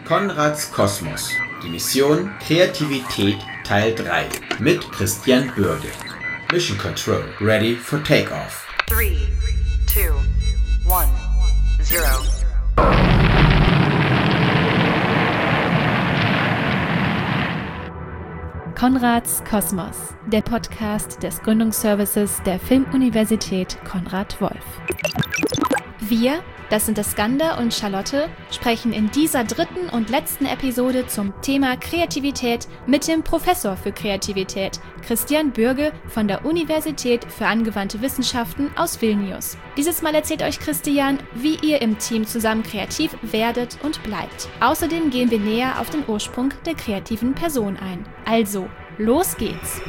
Konrads Kosmos. Die Mission Kreativität Teil 3 mit Christian Bürge. Mission Control. Ready for takeoff. 3, 2, 1, 0. Konrads Kosmos, der Podcast des Gründungsservices der Filmuniversität Konrad Wolf. Wir, das sind Skander und Charlotte, sprechen in dieser dritten und letzten Episode zum Thema Kreativität mit dem Professor für Kreativität, Christian Bürge von der Universität für angewandte Wissenschaften aus Vilnius. Dieses Mal erzählt euch Christian, wie ihr im Team zusammen kreativ werdet und bleibt. Außerdem gehen wir näher auf den Ursprung der kreativen Person ein. Also, los geht's!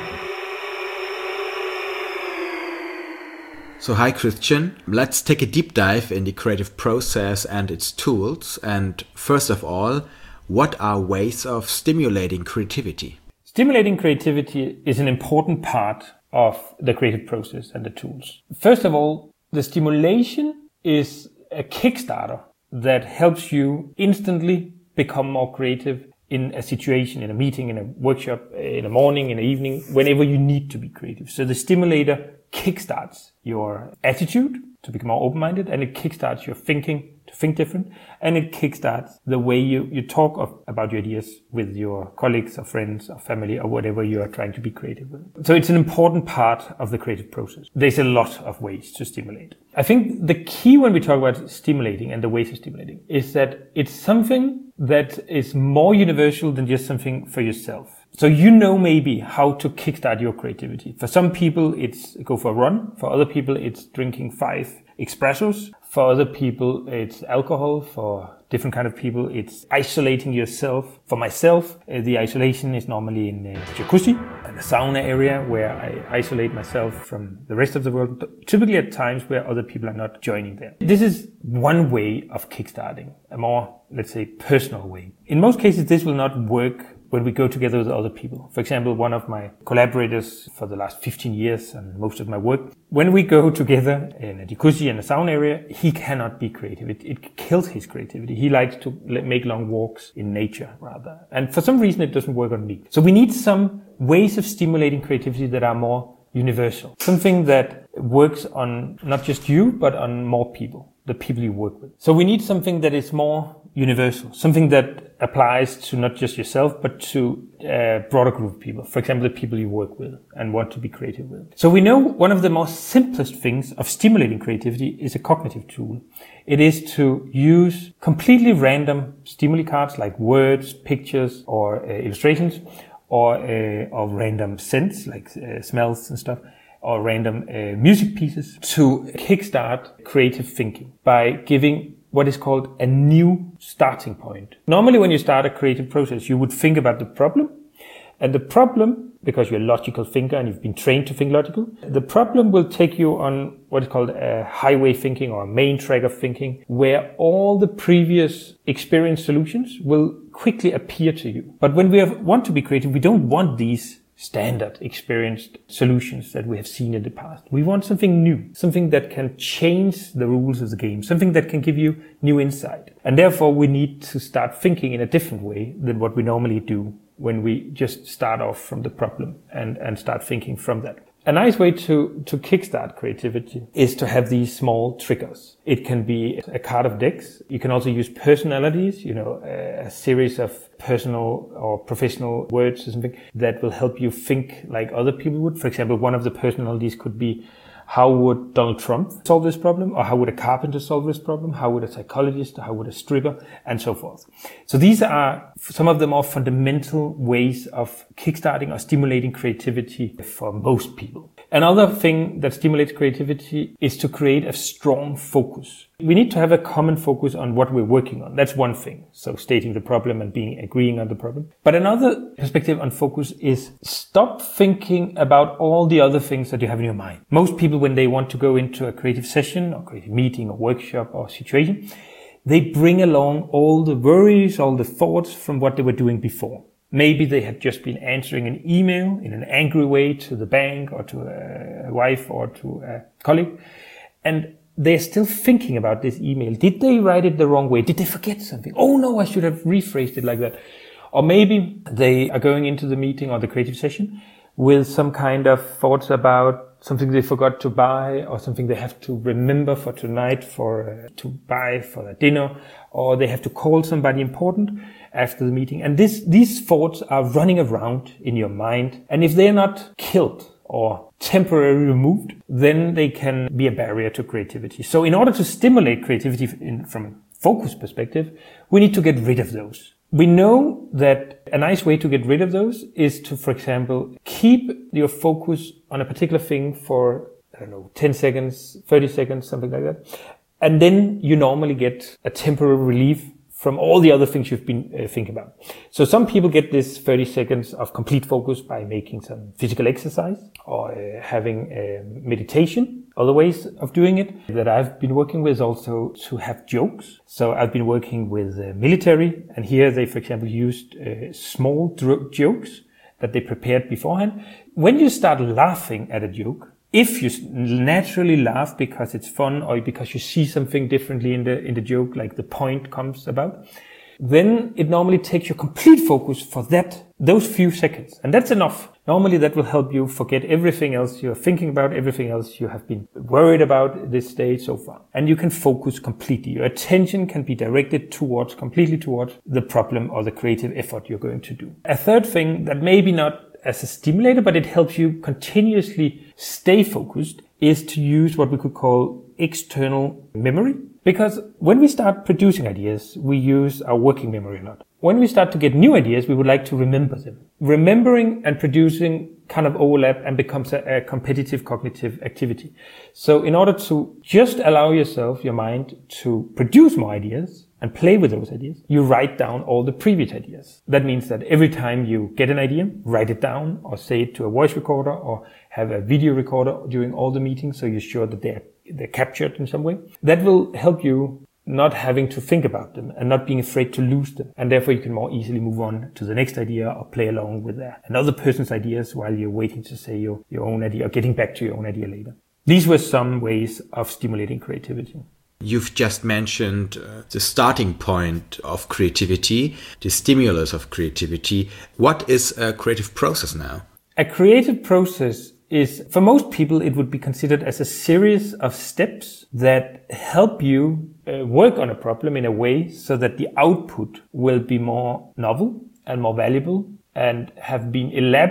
So hi Christian, let's take a deep dive in the creative process and its tools. And first of all, what are ways of stimulating creativity? Stimulating creativity is an important part of the creative process and the tools. First of all, the stimulation is a kickstarter that helps you instantly become more creative in a situation, in a meeting, in a workshop, in the morning, in the evening, whenever you need to be creative. So the stimulator kickstarts your attitude to become more open-minded, and it kickstarts your thinking to think different, and it kickstarts the way you talk about your ideas with your colleagues or friends or family or whatever you are trying to be creative with. So it's an important part of the creative process. There's a lot of ways to stimulate. I think the key when we talk about stimulating and the ways of stimulating is that it's something that is more universal than just something for yourself. So you know maybe how to kickstart your creativity. For some people, it's go for a run. For other people, it's drinking 5 espressos. For other people, it's alcohol. For different kind of people, it's isolating yourself. For myself, the isolation is normally in a jacuzzi, in a sauna area where I isolate myself from the rest of the world, typically at times where other people are not joining there. This is one way of kickstarting, a more, let's say, personal way. In most cases, this will not work when we go together with other people. For example, one of my collaborators for the last 15 years and most of my work, when we go together in a jacuzzi in a sauna area, he cannot be creative. It kills his creativity. He likes to make long walks in nature rather. And for some reason, it doesn't work on me. So we need some ways of stimulating creativity that are more universal. Something that works on not just you, but on more people, the people you work with. So we need something that is more universal, something that applies to not just yourself, but to a broader group of people. For example, the people you work with and want to be creative with. So we know one of the most simplest things of stimulating creativity is a cognitive tool. It is to use completely random stimuli cards like words, pictures, or illustrations, or random scents like smells and stuff, or random music pieces to kickstart creative thinking by giving what is called a new starting point. Normally when you start a creative process, you would think about the problem. And the problem, because you're a logical thinker and you've been trained to think logical, the problem will take you on what is called a highway thinking or a main track of thinking, where all the previous experienced solutions will quickly appear to you. But when we want to be creative, we don't want these standard experienced solutions that we have seen in the past. We want something new, something that can change the rules of the game, something that can give you new insight. And therefore we need to start thinking in a different way than what we normally do when we just start off from the problem and start thinking from that. A nice way to kickstart creativity is to have these small triggers. It can be a card of decks. You can also use personalities, a series of personal or professional words or something that will help you think like other people would. For example, one of the personalities could be, how would Donald Trump solve this problem? Or how would a carpenter solve this problem? How would a psychologist? How would a stripper? And so forth. So these are some of the more fundamental ways of kickstarting or stimulating creativity for most people. Another thing that stimulates creativity is to create a strong focus. We need to have a common focus on what we're working on. That's one thing. So stating the problem and agreeing on the problem. But another perspective on focus is stop thinking about all the other things that you have in your mind. Most people, when they want to go into a creative session or creative meeting or workshop or situation, they bring along all the worries, all the thoughts from what they were doing before. Maybe they had just been answering an email in an angry way to the bank or to a wife or to a colleague. And they're still thinking about this email. Did they write it the wrong way? Did they forget something? Oh no, I should have rephrased it like that. Or maybe they are going into the meeting or the creative session with some kind of thoughts about something they forgot to buy, or something they have to remember for tonight to buy for their dinner, or they have to call somebody important after the meeting. And these thoughts are running around in your mind. And if they're not killed or temporarily removed, then they can be a barrier to creativity. So in order to stimulate creativity from a focus perspective, we need to get rid of those. We know that a nice way to get rid of those is to, for example, keep your focus on a particular thing for, 10 seconds, 30 seconds, something like that. And then you normally get a temporary relief from all the other things you've been thinking about. So some people get this 30 seconds of complete focus by making some physical exercise or having meditation. Other ways of doing it that I've been working with also to have jokes. So I've been working with military, and here they, for example, used small jokes that they prepared beforehand. When you start laughing at a joke, if you naturally laugh because it's fun or because you see something differently in the joke, like the point comes about, then it normally takes your complete focus for those few seconds. And that's enough. Normally that will help you forget everything else you're thinking about, everything else you have been worried about this day so far. And you can focus completely. Your attention can be directed completely towards the problem or the creative effort you're going to do. A third thing that maybe not as a stimulator, but it helps you continuously stay focused, is to use what we could call external memory. Because when we start producing ideas, we use our working memory a lot. When we start to get new ideas, we would like to remember them. Remembering and producing kind of overlap and becomes a competitive cognitive activity. So in order to just allow your mind to produce more ideas and play with those ideas, you write down all the previous ideas. That means that every time you get an idea, write it down or say it to a voice recorder or have a video recorder during all the meetings so you're sure that they're captured in some way. That will help you not having to think about them and not being afraid to lose them. And therefore you can more easily move on to the next idea or play along with another person's ideas while you're waiting to say your own idea or getting back to your own idea later. These were some ways of stimulating creativity. You've just mentioned the starting point of creativity, the stimulus of creativity. What is a creative process now? A creative process is, for most people, it would be considered as a series of steps that help you work on a problem in a way so that the output will be more novel and more valuable and have been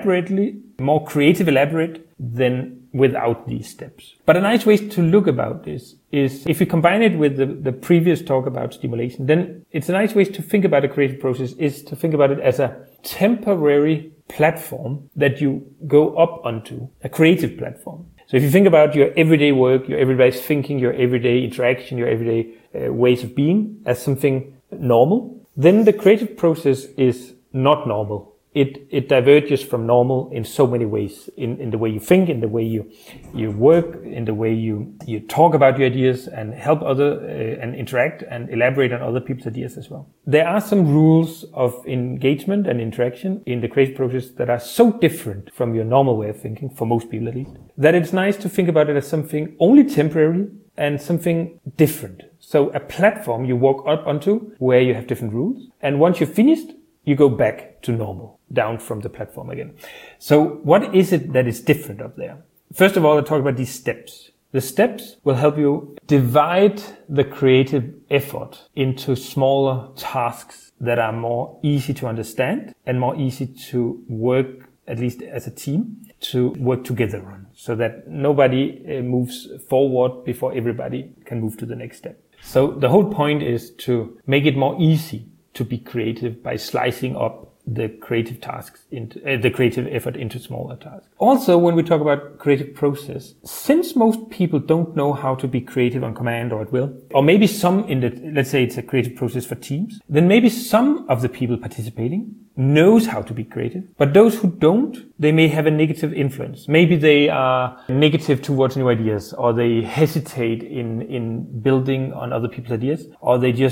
more creative elaborate than without these steps. But a nice way to look about this is if you combine it with the previous talk about stimulation, then it's a nice way to think about a creative process is to think about it as a temporary platform that you go up onto, a creative platform. So if you think about your everyday work, your everyday thinking, your everyday interaction, your everyday ways of being as something normal, then the creative process is not normal. It diverges from normal in so many ways, in the way you think, in the way you work, in the way you talk about your ideas and help and interact and elaborate on other people's ideas as well. There are some rules of engagement and interaction in the creative process that are so different from your normal way of thinking, for most people at least, that it's nice to think about it as something only temporary and something different. So a platform you walk up onto where you have different rules, and once you're finished, you go back to normal, down from the platform again. So what is it that is different up there? First of all, I'll talk about these steps. The steps will help you divide the creative effort into smaller tasks that are more easy to understand and more easy to work, at least as a team, to work together on, so that nobody moves forward before everybody can move to the next step. So the whole point is to make it more easy to be creative by slicing up the creative tasks into the creative effort into smaller tasks. Also, when we talk about creative process, since most people don't know how to be creative on command or at will, or maybe some let's say it's a creative process for teams, then maybe some of the people participating knows how to be creative, but those who don't, they may have a negative influence. Maybe they are negative towards new ideas, or they hesitate in building on other people's ideas, or they just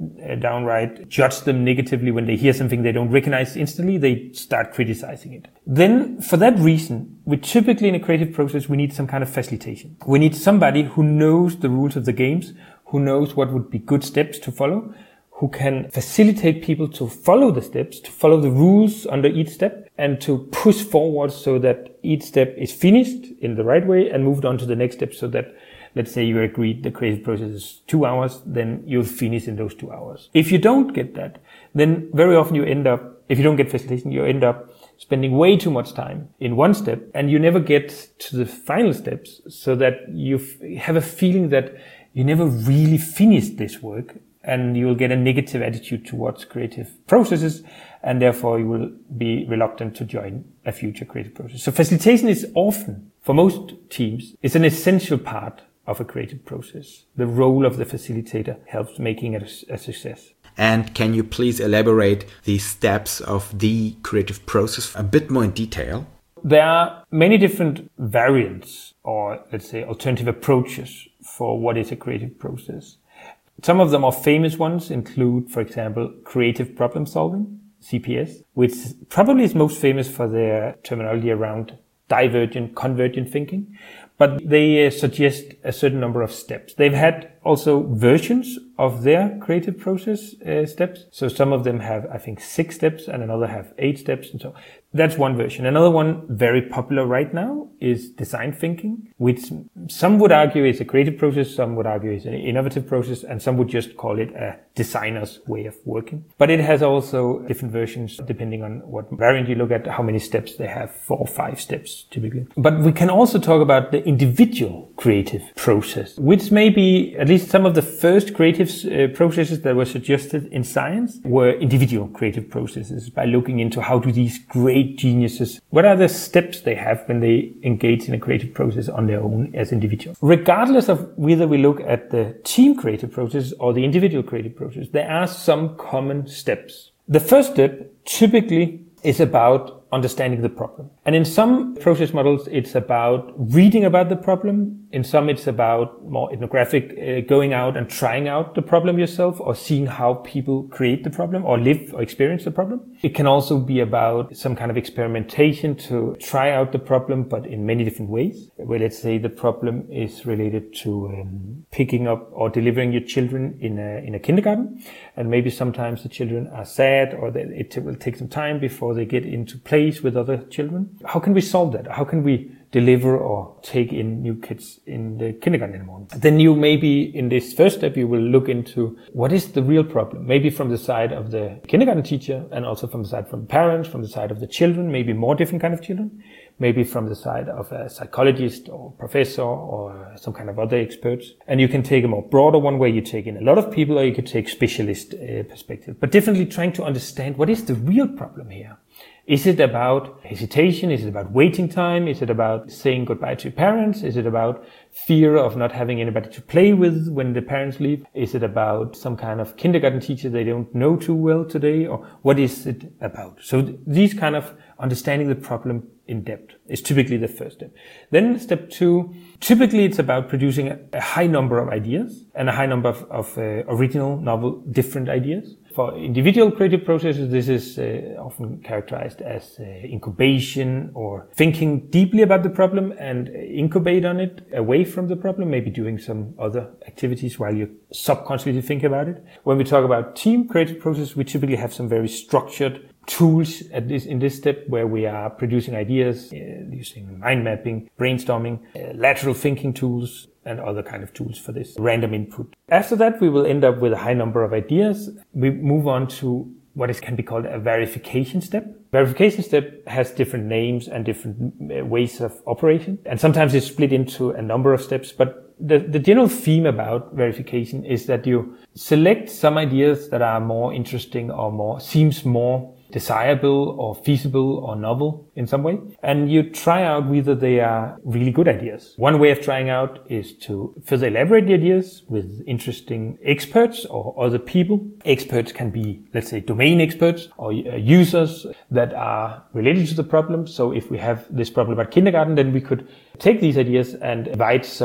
downright judge them negatively when they hear something they don't recognize instantly. They start criticizing it. Then for that reason, we typically in a creative process, we need some kind of facilitation. We need somebody who knows the rules of the games, who knows what would be good steps to follow, who can facilitate people to follow the steps, to follow the rules under each step, and to push forward so that each step is finished in the right way and moved on to the next step, so that, let's say you agreed the creative process is 2 hours, then you'll finish in those 2 hours. If you don't get that, then very often you end up, if you don't get facilitation, you end up spending way too much time in one step, and you never get to the final steps, so that you have a feeling that you never really finished this work, and you will get a negative attitude towards creative processes, and therefore you will be reluctant to join a future creative process. So facilitation is often, for most teams, is an essential part of a creative process. The role of the facilitator helps making it a success. And can you please elaborate the steps of the creative process a bit more in detail? There are many different variants, or let's say alternative approaches for what is a creative process. Some of the more famous ones include, for example, creative problem solving, CPS, which probably is most famous for their terminology around divergent, convergent thinking. But they suggest a certain number of steps. They've had also versions of their creative process steps. So some of them have, I think, 6 steps, and another have 8 steps. And so that's one version. Another one very popular right now is design thinking, which some would argue is a creative process, some would argue is an innovative process, and some would just call it a designer's way of working. But it has also different versions depending on what variant you look at, how many steps they have, 4 or 5 steps typically. But we can also talk about the individual creative process, which may be at least some of the first creative processes that were suggested in science were individual creative processes, by looking into how do these great geniuses, what are the steps they have when they engage in a creative process on their own as individuals. Regardless of whether we look at the team creative process or the individual creative process, there are some common steps. The first step typically is about understanding the problem. And in some process models, it's about reading about the problem. In some, it's about more ethnographic, going out and trying out the problem yourself, or seeing how people create the problem or live or experience the problem. It can also be about some kind of experimentation to try out the problem, but in many different ways. Where, let's say, the problem is related to picking up or delivering your children in a kindergarten. And maybe sometimes the children are sad, or it will take some time before they get into place with other children. How can we solve that? How can we deliver or take in new kids in the kindergarten in the morning? Then you maybe in this first step, you will look into what is the real problem, maybe from the side of the kindergarten teacher, and also from the side from parents, from the side of the children, maybe more different kind of children, maybe from the side of a psychologist or professor or some kind of other experts. And you can take a more broader one where you take in a lot of people, or you could take specialist perspective, but definitely trying to understand what is the real problem here. Is it about hesitation? Is it about waiting time? Is it about saying goodbye to your parents? Is it about fear of not having anybody to play with when the parents leave? Is it about some kind of kindergarten teacher they don't know too well today? Or what is it about? So these kind of understanding the problem in depth is typically the first step. Then step 2, typically it's about producing a high number of ideas and a high number of original, novel, different ideas. For individual creative processes, this is often characterized as incubation, or thinking deeply about the problem and incubate on it away from the problem, maybe doing some other activities while you subconsciously think about it. When we talk about team creative process, we typically have some very structured tools in this step, where we are producing ideas using mind mapping, brainstorming, lateral thinking tools, and other kind of tools for this random input. After that, we will end up with a high number of ideas. We move on to what can be called a verification step. Verification step has different names and different ways of operation, and sometimes it's split into a number of steps, but the general theme about verification is that you select some ideas that are more interesting or seems more desirable or feasible or novel in some way, and you try out whether they are really good ideas. One way of trying out is to further elaborate the ideas with interesting experts or other people. Experts can be, let's say, domain experts or users that are related to the problem. So if we have this problem about kindergarten, then we could take these ideas and invite some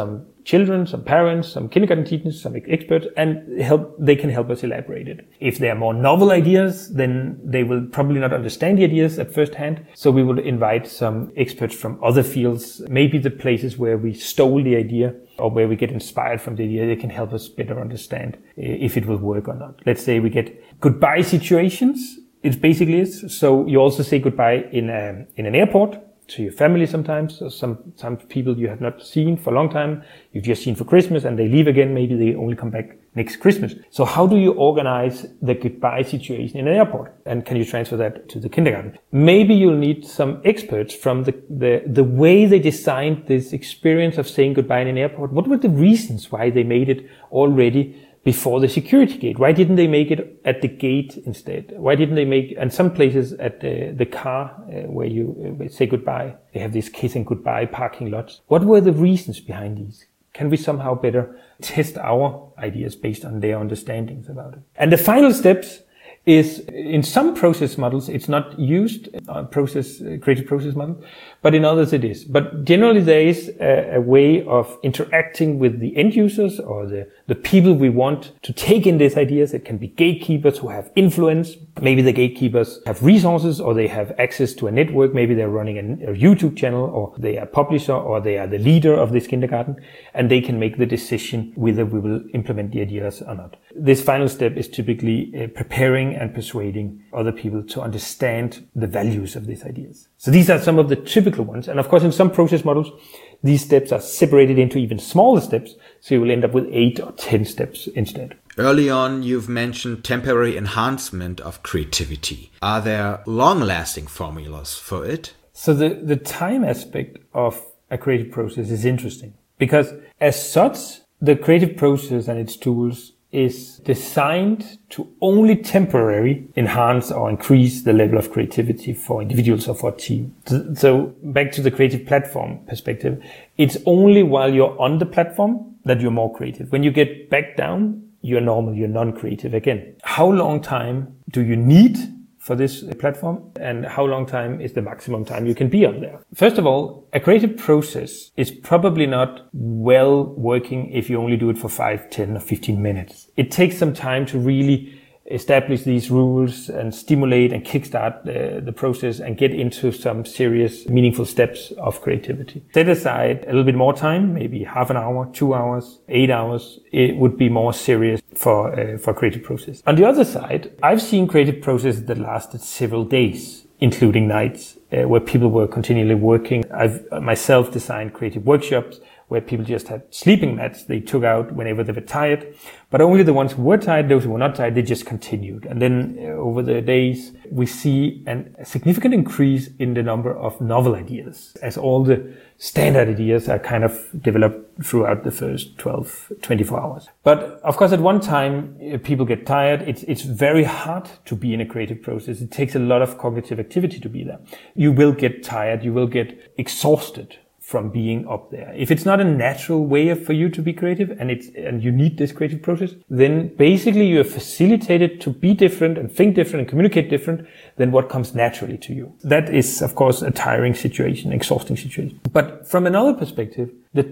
children, some parents, some kindergarten teachers, some experts, and they can help us elaborate it. If they are more novel ideas, then they will probably not understand the ideas at first hand. So we will invite some experts from other fields, maybe the places where we stole the idea or where we get inspired from the idea. They can help us better understand if it will work or not. Let's say we get goodbye situations. It basically is. So you also say goodbye in an airport to your family sometimes, or some people you have not seen for a long time, you've just seen for Christmas and they leave again, maybe they only come back next Christmas. So how do you organize the goodbye situation in an airport? And can you transfer that to the kindergarten? Maybe you'll need some experts from the way they designed this experience of saying goodbye in an airport. What were the reasons why they made it already before the security gate? Why didn't they make it at the gate instead? Why didn't they make, and some places at the car where you say goodbye, they have these kiss and goodbye parking lots. What were the reasons behind these? Can we somehow better test our ideas based on their understandings about it? And the final steps is, in some process models, it's not used, creative process model, but in others it is. But generally there is a way of interacting with the end users or the people we want to take in these ideas. It can be gatekeepers who have influence. Maybe the gatekeepers have resources or they have access to a network. Maybe they're running a YouTube channel, or they are a publisher, or they are the leader of this kindergarten, and they can make the decision whether we will implement the ideas or not. This final step is typically preparing and persuading other people to understand the values of these ideas. So these are some of the typical ones. And of course, in some process models, these steps are separated into even smaller steps. So you will end up with 8 or 10 steps instead. Early on, you've mentioned temporary enhancement of creativity. Are there long-lasting formulas for it? So the time aspect of a creative process is interesting, because as such, the creative process and its tools is designed to only temporarily enhance or increase the level of creativity for individuals or for a team. So back to the creative platform perspective, it's only while you're on the platform that you're more creative. When you get back down, you're normal, you're non-creative again. How long time do you need for this platform, and how long time is the maximum time you can be on there? First of all, a creative process is probably not well working if you only do it for 5, 10 or 15 minutes. It takes some time to really establish these rules and stimulate and kickstart the process and get into some serious, meaningful steps of creativity. Set aside a little bit more time, maybe half an hour, 2 hours, 8 hours. It would be more serious for creative process. On the other side, I've seen creative processes that lasted several days, including nights, where people were continually working. I've myself designed creative workshops where people just had sleeping mats they took out whenever they were tired. But only the ones who were tired, those who were not tired, they just continued. And then over the days, we see a significant increase in the number of novel ideas, as all the standard ideas are kind of developed throughout the first 12, 24 hours. But of course, at one time, people get tired. It's very hard to be in a creative process. It takes a lot of cognitive activity to be there. You will get tired. You will get exhausted from being up there. If it's not a natural way for you to be creative and you need this creative process, then basically you are facilitated to be different and think different and communicate different than what comes naturally to you. That is, of course, a tiring situation, exhausting situation. But from another perspective,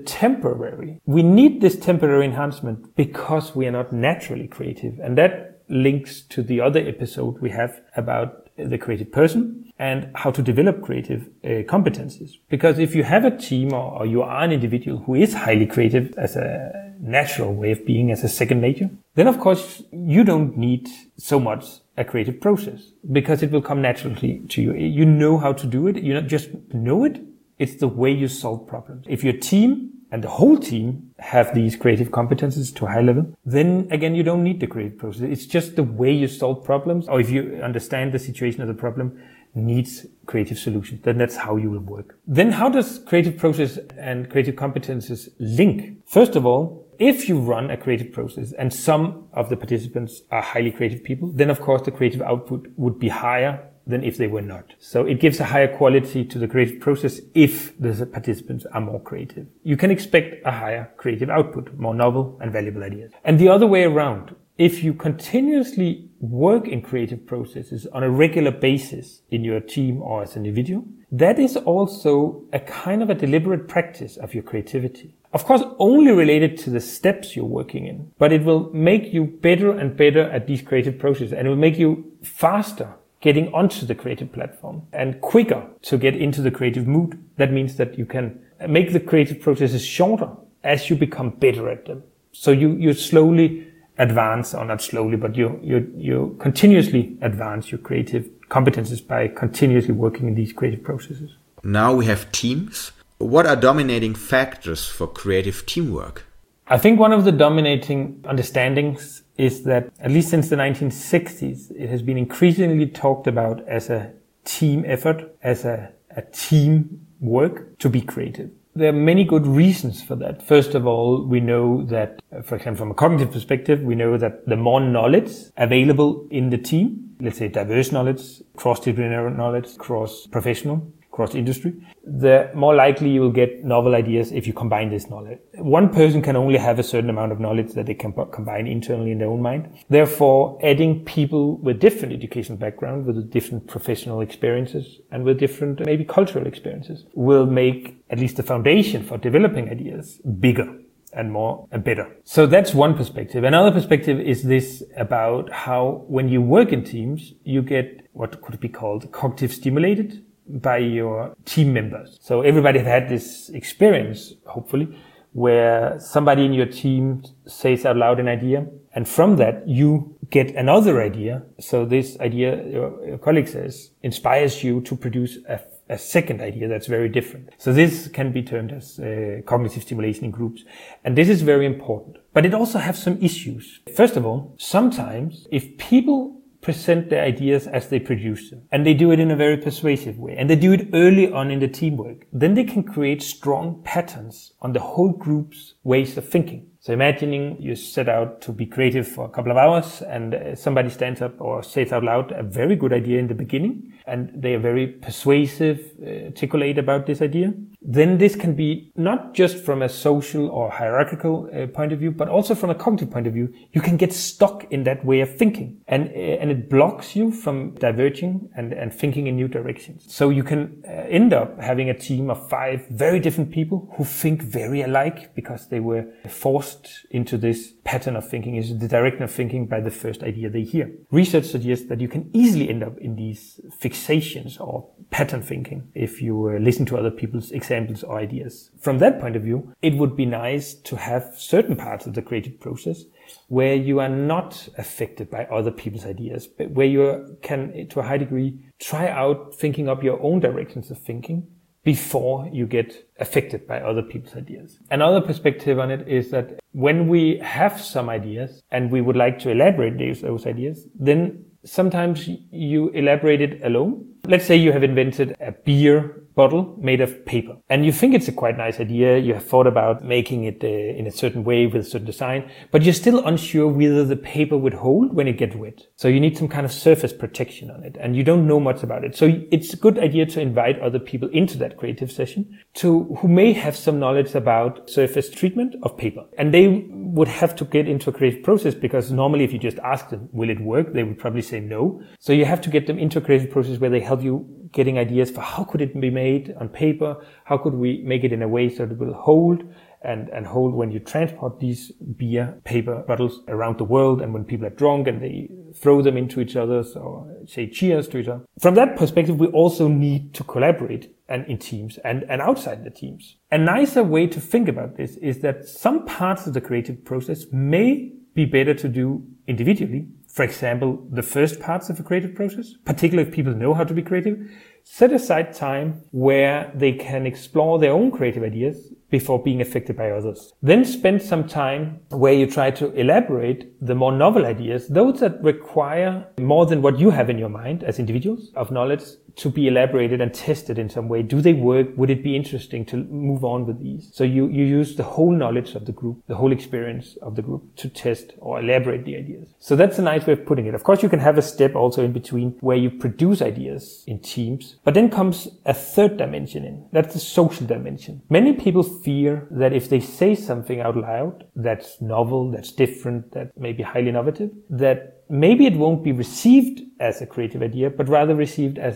we need this temporary enhancement because we are not naturally creative. And that links to the other episode we have about the creative person and how to develop creative competencies. Because if you have a team or you are an individual who is highly creative as a natural way of being, as a second nature, then of course you don't need so much a creative process because it will come naturally to you. You know how to do it. You not just know it. It's the way you solve problems. If your team and the whole team have these creative competences to a high level, then again, you don't need the creative process. It's just the way you solve problems, or if you understand the situation of the problem needs creative solutions, then that's how you will work. Then how does creative process and creative competences link? First of all, if you run a creative process and some of the participants are highly creative people, then of course the creative output would be higher than if they were not. So it gives a higher quality to the creative process if the participants are more creative. You can expect a higher creative output, more novel and valuable ideas. And the other way around, if you continuously work in creative processes on a regular basis in your team or as an individual, that is also a kind of a deliberate practice of your creativity. of course, only related to the steps you're working in, but it will make you better and better at these creative processes, and it will make you faster getting onto the creative platform and quicker to get into the creative mood. That means that you can make the creative processes shorter as you become better at them. So you slowly advance, or not slowly, but you continuously advance your creative competences by continuously working in these creative processes. Now we have teams. What are dominating factors for creative teamwork? I think one of the dominating understandings is that, at least since the 1960s, it has been increasingly talked about as a team effort, as a team work to be creative. There are many good reasons for that. First of all, we know that, for example, from a cognitive perspective, we know that the more knowledge available in the team, let's say diverse knowledge, cross-disciplinary knowledge, cross-professional, cross-industry, the more likely you will get novel ideas if you combine this knowledge. One person can only have a certain amount of knowledge that they can combine internally in their own mind. Therefore, adding people with different educational background, with different professional experiences, and with different maybe cultural experiences will make at least the foundation for developing ideas bigger and more and better. So that's one perspective. Another perspective is this about how when you work in teams, you get what could be called cognitive stimulated by your team members. So everybody has had this experience, hopefully, where somebody in your team says out loud an idea, and from that you get another idea. So this idea your colleague says inspires you to produce a second idea that's very different. So this can be termed as cognitive stimulation in groups. And this is very important. But it also has some issues. First of all, sometimes if people present their ideas as they produce them, and they do it in a very persuasive way, and they do it early on in the teamwork, then they can create strong patterns on the whole group's ways of thinking. So imagining you set out to be creative for a couple of hours, and somebody stands up or says out loud a very good idea in the beginning, and they are very persuasive, articulate about this idea. Then this can be not just from a social or hierarchical point of view, but also from a cognitive point of view. You can get stuck in that way of thinking, and it blocks you from diverging and thinking in new directions. So you can end up having a team of 5 very different people who think very alike because they were forced into this pattern of thinking, is the direction of thinking by the first idea they hear. Research suggests that you can easily end up in these fixations or pattern thinking if you listen to other people's examples or ideas. From that point of view, it would be nice to have certain parts of the creative process where you are not affected by other people's ideas, but where you can, to a high degree, try out thinking up your own directions of thinking before you get affected by other people's ideas. Another perspective on it is that when we have some ideas and we would like to elaborate those ideas, then sometimes you elaborate it alone. Let's say you have invented a beer bottle made of paper, and you think it's a quite nice idea. You have thought about making it in a certain way with a certain design, but you're still unsure whether the paper would hold when it gets wet. So you need some kind of surface protection on it, and you don't know much about it. So it's a good idea to invite other people into that creative session who may have some knowledge about surface treatment of paper. And they would have to get into a creative process, because normally if you just ask them, will it work? They would probably say no. So you have to get them into a creative process where they help you getting ideas for how could it be made on paper, how could we make it in a way so that it will hold and hold when you transport these beer paper bottles around the world, and when people are drunk and they throw them into each other or say cheers to each other. From that perspective, we also need to collaborate and in teams and outside the teams. A nicer way to think about this is that some parts of the creative process may be better to do individually. For example, the first parts of a creative process, particularly if people know how to be creative, set aside time where they can explore their own creative ideas before being affected by others. Then spend some time where you try to elaborate the more novel ideas, those that require more than what you have in your mind as individuals of knowledge, to be elaborated and tested in some way. Do they work? Would it be interesting to move on with these? So you use the whole knowledge of the group, the whole experience of the group to test or elaborate the ideas. So that's a nice way of putting it. Of course, you can have a step also in between where you produce ideas in teams, but then comes a third dimension in. That's the social dimension. Many people fear that if they say something out loud that's novel, that's different, that may be highly innovative, that maybe it won't be received as a creative idea, but rather received as a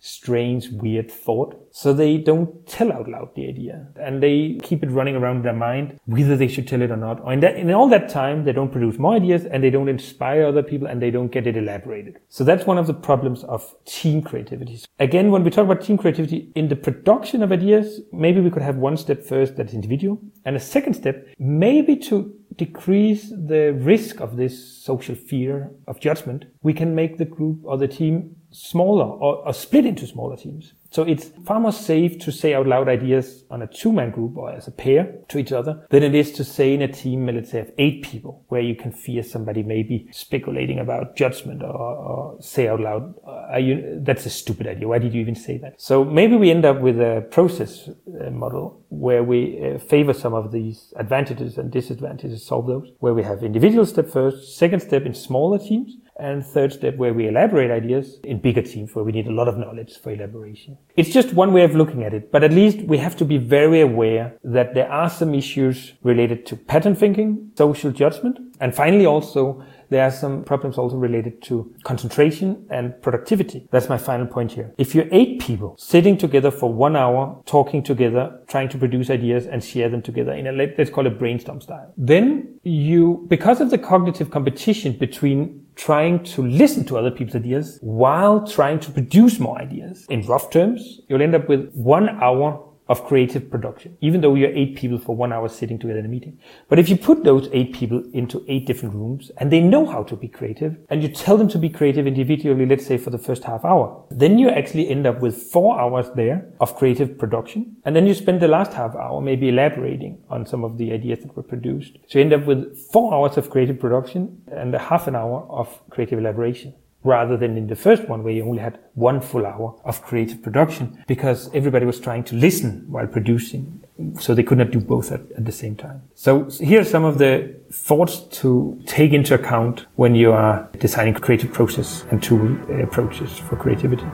strange, weird thought. So they don't tell out loud the idea, and they keep it running around in their mind, whether they should tell it or not. Or in all that time, they don't produce more ideas, and they don't inspire other people, and they don't get it elaborated. So that's one of the problems of team creativity. Again, when we talk about team creativity, in the production of ideas, maybe we could have one step first that's individual, and a second step, maybe to decrease the risk of this social fear of judgment, we can make the group or the team smaller or split into smaller teams. So it's far more safe to say out loud ideas on a two-man group or as a pair to each other than it is to say in a team, let's say, of 8 people, where you can fear somebody maybe speculating about judgment or say out loud, that's a stupid idea. Why did you even say that? So maybe we end up with a process model where we favor some of these advantages and disadvantages, solve those, where we have individual step first, second step in smaller teams, and third step where we elaborate ideas in bigger teams where we need a lot of knowledge for elaboration. It's just one way of looking at it, but at least we have to be very aware that there are some issues related to pattern thinking, social judgment, and finally also there are some problems also related to concentration and productivity. That's my final point here. If you're 8 people sitting together for 1 hour, talking together, trying to produce ideas and share them together in a, let's call it brainstorm style, then you, because of the cognitive competition between trying to listen to other people's ideas while trying to produce more ideas, in rough terms, you'll end up with 1 hour of creative production, even though you're 8 people for 1 hour sitting together in a meeting. But if you put those 8 people into 8 different rooms and they know how to be creative, and you tell them to be creative individually, let's say for the first half hour, then you actually end up with 4 hours there of creative production. And then you spend the last half hour maybe elaborating on some of the ideas that were produced. So you end up with 4 hours of creative production and a half an hour of creative elaboration, rather than in the first one where you only had 1 full hour of creative production because everybody was trying to listen while producing, so they could not do both at the same time. So here are some of the thoughts to take into account when you are designing creative process and tool approaches for creativity.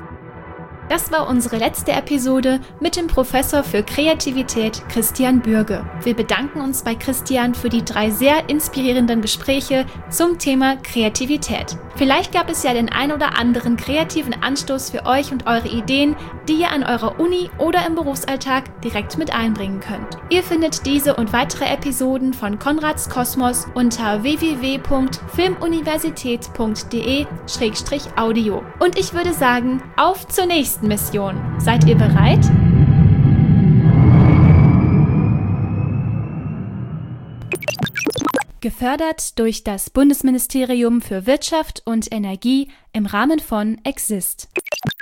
Das war unsere letzte Episode mit dem Professor für Kreativität Christian Bürge. Wir bedanken uns bei Christian für die 3 sehr inspirierenden Gespräche zum Thema Kreativität. Vielleicht gab es ja den ein oder anderen kreativen Anstoß für euch und eure Ideen, die ihr an eurer Uni oder im Berufsalltag direkt mit einbringen könnt. Ihr findet diese und weitere Episoden von Konrads Kosmos unter www.filmuniversität.de/audio. Und ich würde sagen, auf zur nächsten Mission. Seid ihr bereit? Gefördert durch das Bundesministerium für Wirtschaft und Energie im Rahmen von EXIST.